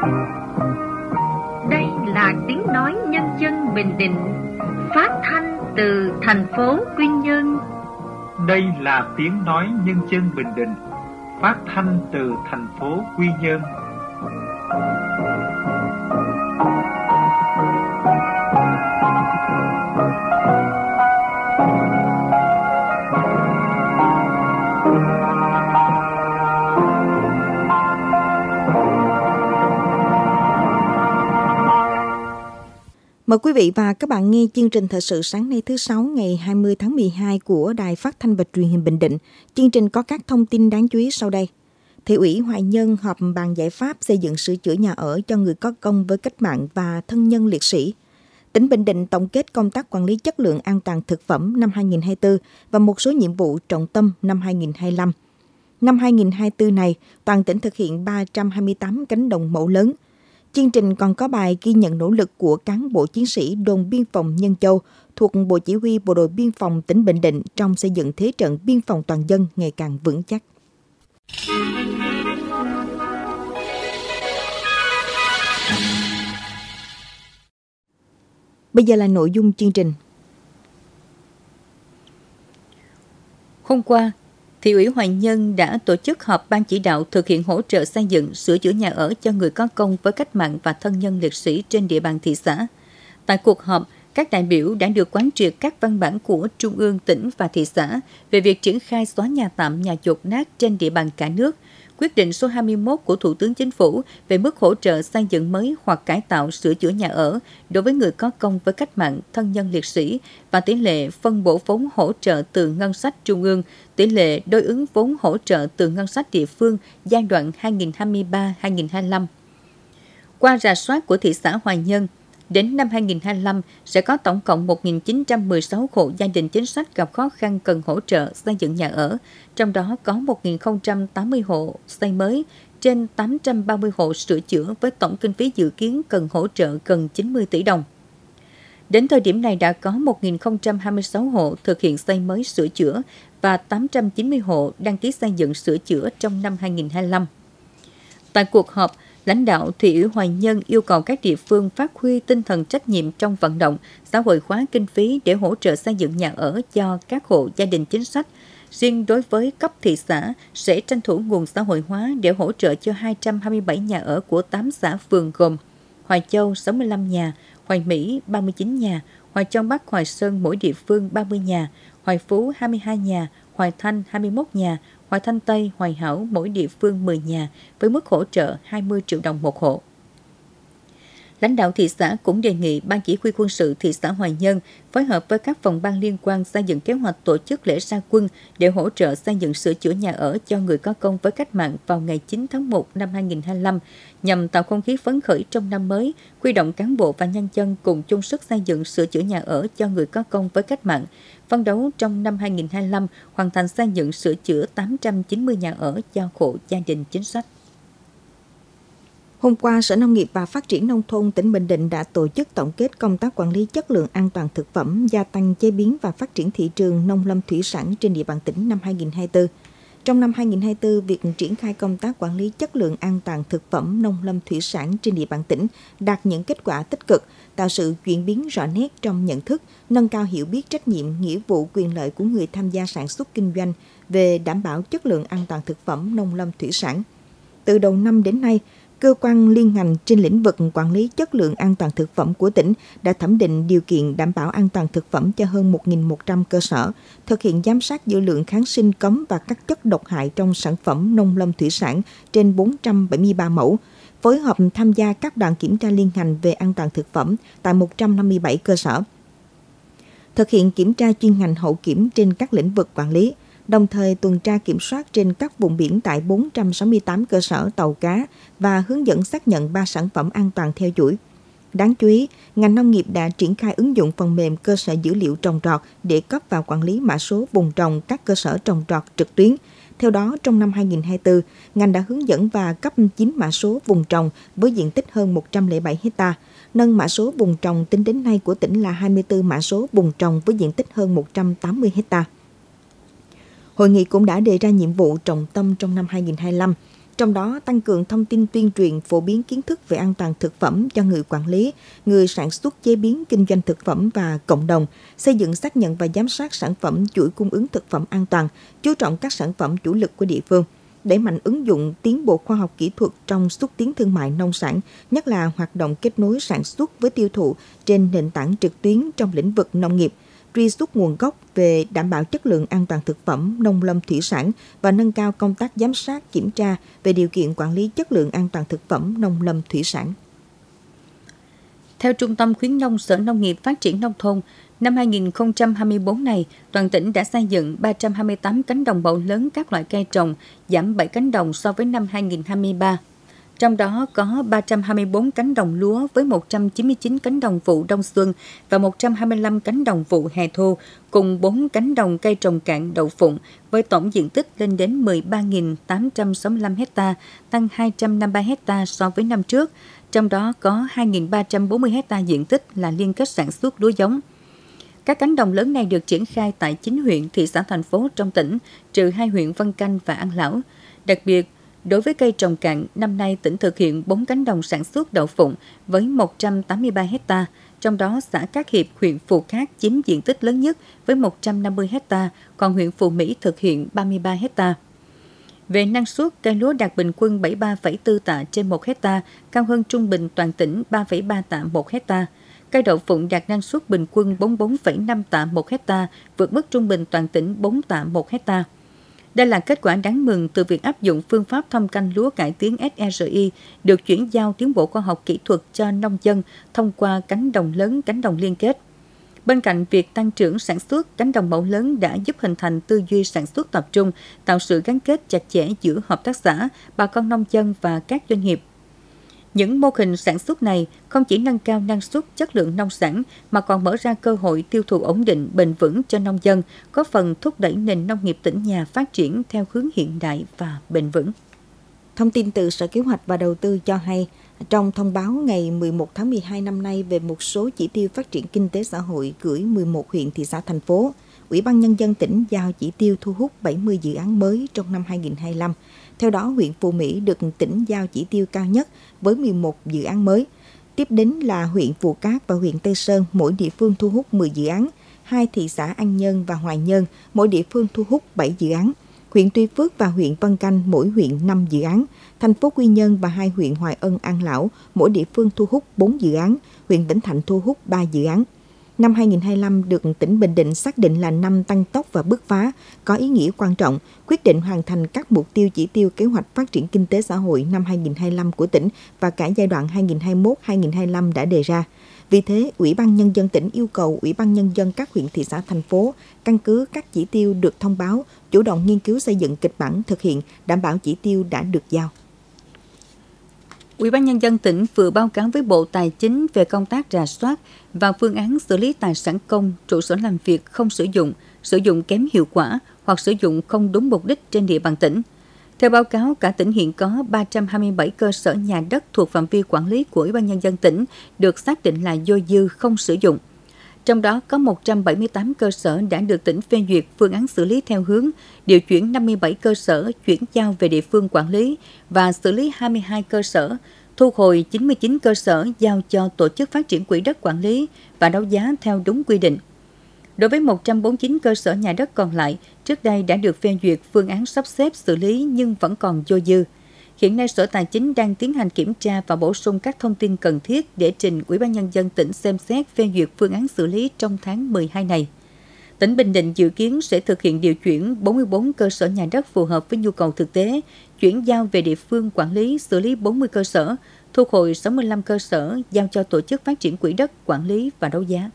Đây là tiếng nói nhân dân Bình Định, phát thanh từ thành phố Quy Nhơn. Đây là tiếng nói nhân dân Bình Định, phát thanh từ thành phố Quy Nhơn. Mời quý vị và các bạn nghe chương trình thời sự sáng nay thứ Sáu ngày 20 tháng 12 của Đài Phát thanh và Truyền hình Bình Định. Chương trình có các thông tin đáng chú ý sau đây. Thị ủy Hoài Nhơn họp bàn giải pháp xây dựng sửa chữa nhà ở cho người có công với cách mạng và thân nhân liệt sĩ. Tỉnh Bình Định tổng kết công tác quản lý chất lượng an toàn thực phẩm năm 2024 và một số nhiệm vụ trọng tâm năm 2025. Năm 2024 này, toàn tỉnh thực hiện 328 cánh đồng mẫu lớn. Chương trình còn có bài ghi nhận nỗ lực của cán bộ chiến sĩ đồn biên phòng Nhân Châu thuộc Bộ Chỉ huy Bộ đội Biên phòng tỉnh Bình Định trong xây dựng thế trận biên phòng toàn dân ngày càng vững chắc. Bây giờ là nội dung chương trình. Hôm qua, Thị ủy Hoài Nhơn đã tổ chức họp ban chỉ đạo thực hiện hỗ trợ xây dựng, sửa chữa nhà ở cho người có công với cách mạng và thân nhân liệt sĩ trên địa bàn thị xã. Tại cuộc họp, các đại biểu đã được quán triệt các văn bản của Trung ương, tỉnh và thị xã về việc triển khai xóa nhà tạm, nhà dột nát trên địa bàn cả nước, quyết định số 21 của Thủ tướng Chính phủ về mức hỗ trợ xây dựng mới hoặc cải tạo sửa chữa nhà ở đối với người có công với cách mạng, thân nhân liệt sĩ và tỷ lệ phân bổ vốn hỗ trợ từ ngân sách trung ương, tỷ lệ đối ứng vốn hỗ trợ từ ngân sách địa phương giai đoạn 2023-2025. Qua rà soát của thị xã Hoài Nhơn, đến năm 2025 sẽ có tổng cộng 1.916 hộ gia đình chính sách gặp khó khăn cần hỗ trợ xây dựng nhà ở, trong đó có 1.080 hộ xây mới, trên 830 hộ sửa chữa với tổng kinh phí dự kiến cần hỗ trợ gần 90 tỷ đồng. Đến thời điểm này đã có 1.026 hộ thực hiện xây mới sửa chữa và 890 hộ đăng ký xây dựng sửa chữa trong năm 2025. Tại cuộc họp, lãnh đạo Thị ủy Hoài Nhơn yêu cầu các địa phương phát huy tinh thần trách nhiệm trong vận động, xã hội hóa kinh phí để hỗ trợ xây dựng nhà ở cho các hộ gia đình chính sách. Riêng đối với cấp thị xã, sẽ tranh thủ nguồn xã hội hóa để hỗ trợ cho 227 nhà ở của 8 xã phường gồm Hoài Châu 65 nhà, Hoài Mỹ 39 nhà, Hoài Châu Bắc, Hoài Sơn mỗi địa phương 30 nhà, Hoài Phú 22 nhà, Hoài Thanh 21 nhà, Hoài Thanh Tây, Hoài Hảo mỗi địa phương 10 nhà với mức hỗ trợ 20 triệu đồng một hộ. Lãnh đạo thị xã cũng đề nghị Ban Chỉ huy quân sự thị xã Hoài Nhơn phối hợp với các phòng ban liên quan xây dựng kế hoạch tổ chức lễ ra quân để hỗ trợ xây dựng sửa chữa nhà ở cho người có công với cách mạng vào ngày 9 tháng 1 năm 2025 nhằm tạo không khí phấn khởi trong năm mới, huy động cán bộ và nhân dân cùng chung sức xây dựng sửa chữa nhà ở cho người có công với cách mạng. Phấn đấu trong năm 2025 hoàn thành xây dựng sửa chữa 890 nhà ở cho hộ gia đình chính sách. Hôm qua, Sở Nông nghiệp và Phát triển Nông thôn tỉnh Bình Định đã tổ chức tổng kết công tác quản lý chất lượng an toàn thực phẩm, gia tăng chế biến và phát triển thị trường nông lâm thủy sản trên địa bàn tỉnh năm 2024. Trong năm 2024, việc triển khai công tác quản lý chất lượng an toàn thực phẩm nông lâm thủy sản trên địa bàn tỉnh đạt những kết quả tích cực, tạo sự chuyển biến rõ nét trong nhận thức, nâng cao hiểu biết trách nhiệm, nghĩa vụ, quyền lợi của người tham gia sản xuất kinh doanh về đảm bảo chất lượng an toàn thực phẩm nông lâm thủy sản. Từ đầu năm đến nay, cơ quan liên ngành trên lĩnh vực quản lý chất lượng an toàn thực phẩm của tỉnh đã thẩm định điều kiện đảm bảo an toàn thực phẩm cho hơn 1.100 cơ sở, thực hiện giám sát dư lượng kháng sinh cấm và các chất độc hại trong sản phẩm nông lâm thủy sản trên 473 mẫu, phối hợp tham gia các đoàn kiểm tra liên ngành về an toàn thực phẩm tại 157 cơ sở. Thực hiện kiểm tra chuyên ngành hậu kiểm trên các lĩnh vực quản lý, đồng thời tuần tra kiểm soát trên các vùng biển tại 468 cơ sở tàu cá và hướng dẫn xác nhận 3 sản phẩm an toàn theo chuỗi. Đáng chú ý, ngành nông nghiệp đã triển khai ứng dụng phần mềm cơ sở dữ liệu trồng trọt để cấp và quản lý mã số vùng trồng các cơ sở trồng trọt trực tuyến. Theo đó, trong năm 2024, ngành đã hướng dẫn và cấp 9 mã số vùng trồng với diện tích hơn 107 ha, nâng mã số vùng trồng tính đến nay của tỉnh là 24 mã số vùng trồng với diện tích hơn 180 ha. Hội nghị cũng đã đề ra nhiệm vụ trọng tâm trong năm 2025, Trong đó, tăng cường thông tin tuyên truyền phổ biến kiến thức về an toàn thực phẩm cho người quản lý, người sản xuất chế biến kinh doanh thực phẩm và cộng đồng, xây dựng xác nhận và giám sát sản phẩm chuỗi cung ứng thực phẩm an toàn, chú trọng các sản phẩm chủ lực của địa phương, đẩy mạnh ứng dụng tiến bộ khoa học kỹ thuật trong xúc tiến thương mại nông sản, nhất là hoạt động kết nối sản xuất với tiêu thụ trên nền tảng trực tuyến trong lĩnh vực nông nghiệp, truy xuất nguồn gốc về đảm bảo chất lượng an toàn thực phẩm nông lâm thủy sản và nâng cao công tác giám sát kiểm tra về điều kiện quản lý chất lượng an toàn thực phẩm nông lâm thủy sản. Theo Trung tâm Khuyến nông Sở Nông nghiệp Phát triển Nông thôn, năm 2024 này, toàn tỉnh đã xây dựng 328 cánh đồng mẫu lớn các loại cây trồng, giảm 7 cánh đồng so với năm 2023. Trong đó có 324 cánh đồng lúa với 199 cánh đồng vụ đông xuân và 125 cánh đồng vụ hè thu, cùng 4 cánh đồng cây trồng cạn đậu phụng với tổng diện tích lên đến 13.865 ha, tăng 253 ha so với năm trước. Trong đó có 2.340 ha diện tích là liên kết sản xuất lúa giống. Các cánh đồng lớn này được triển khai tại 9 huyện, thị xã, thành phố trong tỉnh, trừ 2 huyện Vân Canh và An Lão. Đặc biệt, đối với cây trồng cạn, năm nay tỉnh thực hiện 4 cánh đồng sản xuất đậu phụng với 183 ha, trong đó xã Cát Hiệp, huyện Phù Cát chiếm diện tích lớn nhất với 150 ha, còn huyện Phù Mỹ thực hiện 33 ha. Về năng suất, cây lúa đạt bình quân 73,4 tạ trên 1 ha, cao hơn trung bình toàn tỉnh 3,3 tạ 1 ha. Cây đậu phụng đạt năng suất bình quân 44,5 tạ 1 ha, vượt mức trung bình toàn tỉnh 4 tạ 1 ha. Đây là kết quả đáng mừng từ việc áp dụng phương pháp thâm canh lúa cải tiến SRI được chuyển giao tiến bộ khoa học kỹ thuật cho nông dân thông qua cánh đồng lớn, cánh đồng liên kết. Bên cạnh việc tăng trưởng sản xuất, cánh đồng mẫu lớn đã giúp hình thành tư duy sản xuất tập trung, tạo sự gắn kết chặt chẽ giữa hợp tác xã, bà con nông dân và các doanh nghiệp. Những mô hình sản xuất này không chỉ nâng cao năng suất, chất lượng nông sản mà còn mở ra cơ hội tiêu thụ ổn định, bền vững cho nông dân, có phần thúc đẩy nền nông nghiệp tỉnh nhà phát triển theo hướng hiện đại và bền vững. Thông tin từ Sở Kế hoạch và Đầu tư cho hay, trong thông báo ngày 11 tháng 12 năm nay về một số chỉ tiêu phát triển kinh tế xã hội gửi 11 huyện, thị xã, thành phố, Ủy ban Nhân dân tỉnh giao chỉ tiêu thu hút 70 dự án mới trong năm 2025. Theo đó, huyện Phú Mỹ được tỉnh giao chỉ tiêu cao nhất với 11 dự án mới. Tiếp đến là huyện Phù Cát và huyện Tây Sơn, mỗi địa phương thu hút 10 dự án. 2 thị xã An Nhơn và Hoài Nhơn, mỗi địa phương thu hút 7 dự án. Huyện Tuy Phước và huyện Vân Canh, mỗi huyện 5 dự án. Thành phố Quy Nhơn và 2 huyện Hoài Ân, An Lão, mỗi địa phương thu hút 4 dự án. Huyện Vĩnh Thạnh thu hút 3 dự án. Năm 2025 được tỉnh Bình Định xác định là năm tăng tốc và bứt phá, có ý nghĩa quan trọng, quyết định hoàn thành các mục tiêu chỉ tiêu kế hoạch phát triển kinh tế xã hội năm 2025 của tỉnh và cả giai đoạn 2021-2025 đã đề ra. Vì thế, Ủy ban Nhân dân tỉnh yêu cầu Ủy ban Nhân dân các huyện, thị xã, thành phố căn cứ các chỉ tiêu được thông báo, chủ động nghiên cứu xây dựng kịch bản thực hiện, đảm bảo chỉ tiêu đã được giao. Ủy ban Nhân dân tỉnh vừa báo cáo với Bộ Tài chính về công tác rà soát và phương án xử lý tài sản công, trụ sở làm việc không sử dụng kém hiệu quả hoặc sử dụng không đúng mục đích trên địa bàn tỉnh. Theo báo cáo, cả tỉnh hiện có 327 cơ sở nhà đất thuộc phạm vi quản lý của Ủy ban Nhân dân tỉnh được xác định là dôi dư không sử dụng. Trong đó có 178 cơ sở đã được tỉnh phê duyệt phương án xử lý theo hướng điều chuyển 57 cơ sở chuyển giao về địa phương quản lý và xử lý 22 cơ sở, thu hồi 99 cơ sở giao cho Tổ chức Phát triển Quỹ đất quản lý và đấu giá theo đúng quy định. Đối với 149 cơ sở nhà đất còn lại, trước đây đã được phê duyệt phương án sắp xếp xử lý nhưng vẫn còn dôi dư. Hiện nay, Sở Tài chính đang tiến hành kiểm tra và bổ sung các thông tin cần thiết để trình Ủy ban Nhân dân tỉnh xem xét phê duyệt phương án xử lý trong tháng 12 này. Tỉnh Bình Định dự kiến sẽ thực hiện điều chuyển 44 cơ sở nhà đất phù hợp với nhu cầu thực tế, chuyển giao về địa phương quản lý, xử lý 40 cơ sở, thu hồi 65 cơ sở, giao cho Tổ chức Phát triển Quỹ đất quản lý và đấu giá.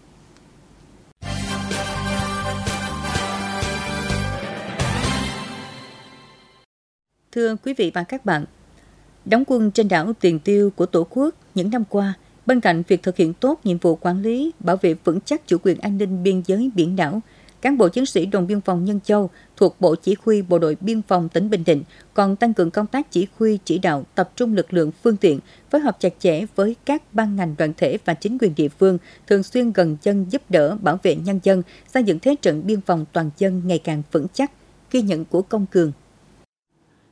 Thưa quý vị và các bạn, đóng quân trên đảo Tiền Tiêu của Tổ quốc những năm qua, bên cạnh việc thực hiện tốt nhiệm vụ quản lý, bảo vệ vững chắc chủ quyền an ninh biên giới biển đảo, cán bộ chiến sĩ đồn biên phòng Nhân Châu thuộc Bộ Chỉ huy Bộ đội Biên phòng tỉnh Bình Định còn tăng cường công tác chỉ huy, chỉ đạo, tập trung lực lượng, phương tiện, phối hợp chặt chẽ với các ban ngành đoàn thể và chính quyền địa phương, thường xuyên gần dân giúp đỡ, bảo vệ nhân dân, xây dựng thế trận biên phòng toàn dân ngày càng vững chắc. Ghi nhận của Công Cường.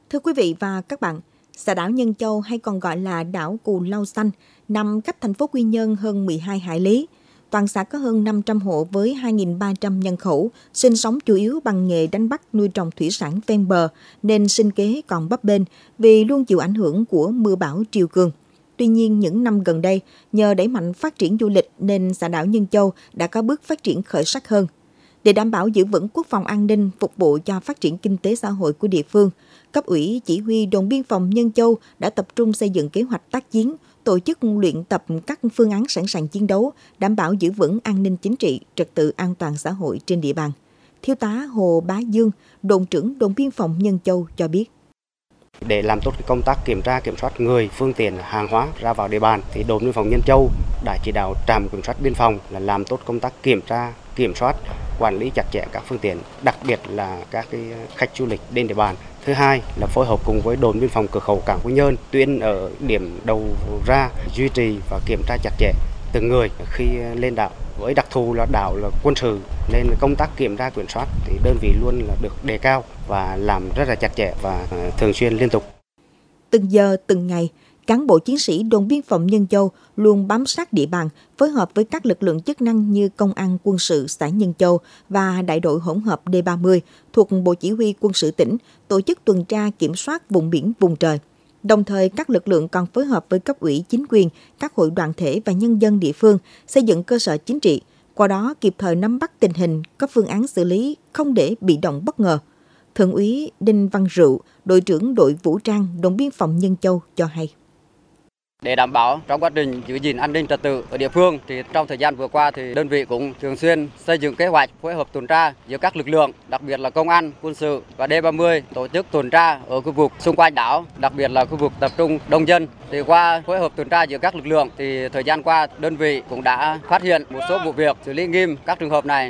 Thưa quý vị và các bạn, xã đảo Nhân Châu hay còn gọi là đảo Cù Lao Xanh nằm cách thành phố Quy Nhơn hơn 12 hải lý. Toàn xã có hơn 500 hộ với 2.300 nhân khẩu, sinh sống chủ yếu bằng nghề đánh bắt nuôi trồng thủy sản ven bờ, nên sinh kế còn bấp bênh vì luôn chịu ảnh hưởng của mưa bão triều cường. Tuy nhiên, những năm gần đây, nhờ đẩy mạnh phát triển du lịch nên xã đảo Nhân Châu đã có bước phát triển khởi sắc hơn. Để đảm bảo giữ vững quốc phòng an ninh, phục vụ cho phát triển kinh tế xã hội của địa phương, cấp ủy chỉ huy đồn biên phòng Nhân Châu đã tập trung xây dựng kế hoạch tác chiến, tổ chức luyện tập các phương án sẵn sàng chiến đấu, đảm bảo giữ vững an ninh chính trị, trật tự an toàn xã hội trên địa bàn. Thiếu tá Hồ Bá Dương, đồn trưởng đồn biên phòng Nhân Châu cho biết. Để làm tốt công tác kiểm tra, kiểm soát người, phương tiện, hàng hóa ra vào địa bàn, thì đồn biên phòng Nhân Châu đã chỉ đạo trạm kiểm soát biên phòng là làm tốt công tác kiểm tra, kiểm soát, quản lý chặt chẽ các phương tiện, đặc biệt là các khách du lịch đến địa bàn. Thứ hai là phối hợp cùng với đồn biên phòng cửa khẩu cảng Quy Nhơn tuyến ở điểm đầu ra, duy trì và kiểm tra chặt chẽ từng người khi lên đảo. Với đặc thù là đảo là quân sự nên công tác kiểm tra kiểm soát thì đơn vị luôn là được đề cao và làm rất là chặt chẽ và thường xuyên liên tục. Từng giờ từng ngày, cán bộ chiến sĩ đồn biên phòng Nhân Châu luôn bám sát địa bàn, phối hợp với các lực lượng chức năng như công an quân sự xã Nhân Châu và đại đội hỗn hợp D30 thuộc Bộ Chỉ huy Quân sự tỉnh tổ chức tuần tra kiểm soát vùng biển vùng trời. Đồng thời, các lực lượng còn phối hợp với cấp ủy chính quyền, các hội đoàn thể và nhân dân địa phương xây dựng cơ sở chính trị, qua đó kịp thời nắm bắt tình hình, có phương án xử lý, không để bị động bất ngờ. Thượng úy Đinh Văn Rượu, đội trưởng đội vũ trang đồn biên phòng Nhân Châu cho hay. Để đảm bảo trong quá trình giữ gìn an ninh trật tự ở địa phương thì trong thời gian vừa qua thì đơn vị cũng thường xuyên xây dựng kế hoạch phối hợp tuần tra giữa các lực lượng, đặc biệt là công an, quân sự và D30 tổ chức tuần tra ở khu vực xung quanh đảo, đặc biệt là khu vực tập trung đông dân. Thì qua phối hợp tuần tra giữa các lực lượng thì thời gian qua đơn vị cũng đã phát hiện một số vụ việc, xử lý nghiêm các trường hợp này.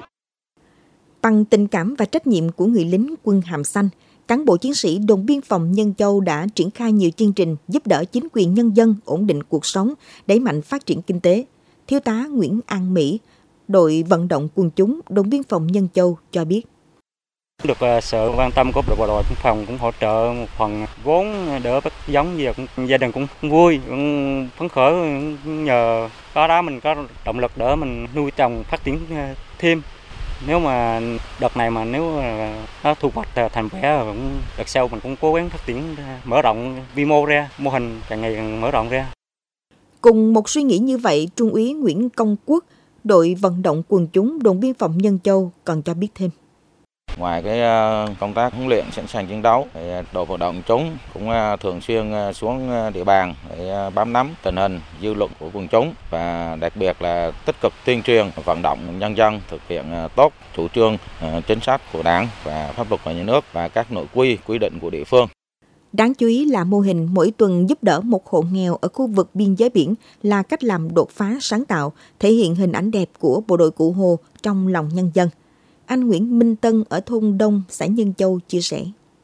Bằng tình cảm và trách nhiệm của người lính quân hàm xanh, cán bộ chiến sĩ đồn biên phòng Nhân Châu đã triển khai nhiều chương trình giúp đỡ chính quyền nhân dân ổn định cuộc sống, đẩy mạnh phát triển kinh tế. Thiếu tá Nguyễn An Mỹ, đội vận động quần chúng đồn biên phòng Nhân Châu cho biết. Được sự quan tâm của bộ đội biên phòng cũng hỗ trợ một phần vốn đỡ bắt giống gì, gia đình cũng vui, cũng phấn khởi, nhờ có đó mình có động lực để mình nuôi trồng phát triển thêm. Nếu mà đợt này mà nếu nó thu hoạch thành vẻ, đợt sau mình cũng cố gắng phát triển mở rộng vi mô ra, mô hình càng ngày càng mở rộng ra. Cùng một suy nghĩ như vậy, Trung úy Nguyễn Công Quốc, đội vận động quần chúng đồn biên phòng Nhân Châu còn cho biết thêm. Ngoài cái công tác huấn luyện sẵn sàng chiến đấu, thì đội vận động chúng cũng thường xuyên xuống địa bàn để bám nắm tình hình dư luận của quần chúng và đặc biệt là tích cực tuyên truyền vận động nhân dân thực hiện tốt chủ trương chính sách của Đảng và pháp luật của nhà nước và các nội quy quy định của địa phương. Đáng chú ý là mô hình mỗi tuần giúp đỡ một hộ nghèo ở khu vực biên giới biển là cách làm đột phá sáng tạo, thể hiện hình ảnh đẹp của bộ đội Cụ Hồ trong lòng nhân dân. Anh Nguyễn Minh Tân ở thôn Đông, xã Nhân Châu chia sẻ.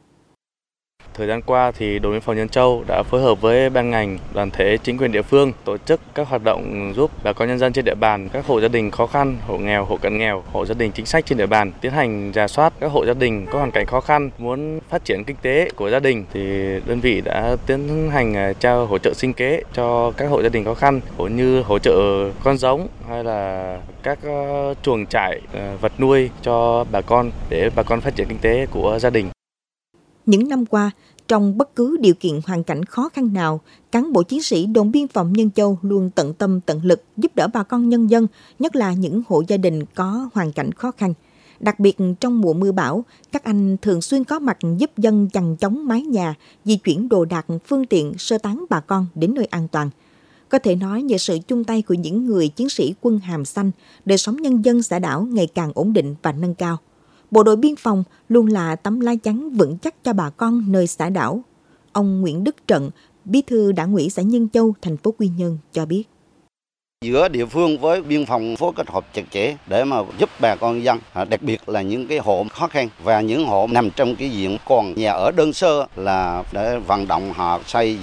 Thời gian qua thì đồn biên phòng Nhân Châu đã phối hợp với ban ngành, đoàn thể, chính quyền địa phương tổ chức các hoạt động giúp bà con nhân dân trên địa bàn, các hộ gia đình khó khăn, hộ nghèo, hộ cận nghèo, hộ gia đình chính sách trên địa bàn tiến hành rà soát các hộ gia đình có hoàn cảnh khó khăn muốn phát triển kinh tế của gia đình thì đơn vị đã tiến hành trao hỗ trợ sinh kế cho các hộ gia đình khó khăn, như hỗ trợ con giống hay là các chuồng trại vật nuôi cho bà con để bà con phát triển kinh tế của gia đình. Những năm qua, trong bất cứ điều kiện hoàn cảnh khó khăn nào, cán bộ chiến sĩ đồn biên phòng Nhân Châu luôn tận tâm tận lực giúp đỡ bà con nhân dân, nhất là những hộ gia đình có hoàn cảnh khó khăn. Đặc biệt trong mùa mưa bão, các anh thường xuyên có mặt giúp dân chằng chống mái nhà, di chuyển đồ đạc, phương tiện sơ tán bà con đến nơi an toàn. Có thể nói nhờ sự chung tay của những người chiến sĩ quân hàm xanh, đời sống nhân dân xã đảo ngày càng ổn định và nâng cao. Bộ đội biên phòng luôn là tấm lá chắn vững chắc cho bà con nơi xã đảo. Ông Nguyễn Đức Trận, Bí thư Đảng ủy xã Nhân Châu, thành phố Quy Nhơn cho biết. Giữa địa phương với biên phòng phối kết hợp chặt chẽ để mà giúp bà con dân, đặc biệt là những cái hộ khó khăn và những hộ nằm trong cái diện còn nhà ở đơn sơ là để vận động họ xây dựng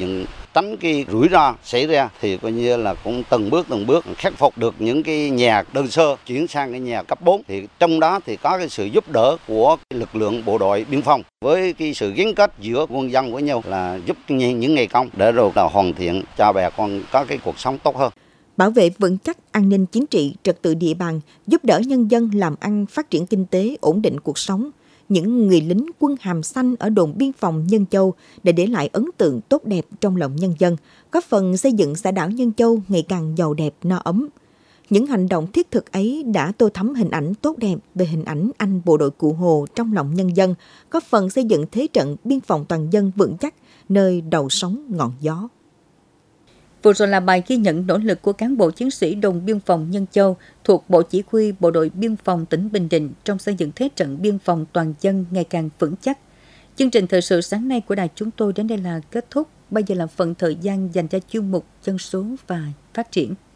tránh cái rủi ro xảy ra thì coi như là cũng từng bước khắc phục được những cái nhà đơn sơ chuyển sang cái nhà cấp 4. Thì trong đó thì có cái sự giúp đỡ của cái lực lượng bộ đội biên phòng với cái sự gắn kết giữa quân dân với nhau là giúp những ngày công để rồi là hoàn thiện cho bà con có cái cuộc sống tốt hơn. Bảo vệ vững chắc an ninh chính trị, trật tự địa bàn, giúp đỡ nhân dân làm ăn, phát triển kinh tế, ổn định cuộc sống. Những người lính quân hàm xanh ở đồn biên phòng Nhân Châu đã để lại ấn tượng tốt đẹp trong lòng nhân dân, góp phần xây dựng xã đảo Nhân Châu ngày càng giàu đẹp, no ấm. Những hành động thiết thực ấy đã tô thắm hình ảnh tốt đẹp về hình ảnh anh bộ đội Cụ Hồ trong lòng nhân dân, góp phần xây dựng thế trận biên phòng toàn dân vững chắc, nơi đầu sóng ngọn gió. Vừa rồi là bài ghi nhận nỗ lực của cán bộ chiến sĩ đồn biên phòng Nhân Châu thuộc Bộ Chỉ huy Bộ đội Biên phòng tỉnh Bình Định trong xây dựng thế trận biên phòng toàn dân ngày càng vững chắc. Chương trình thời sự sáng nay của đài chúng tôi đến đây là kết thúc. Bây giờ là phần thời gian dành cho chuyên mục dân số và phát triển.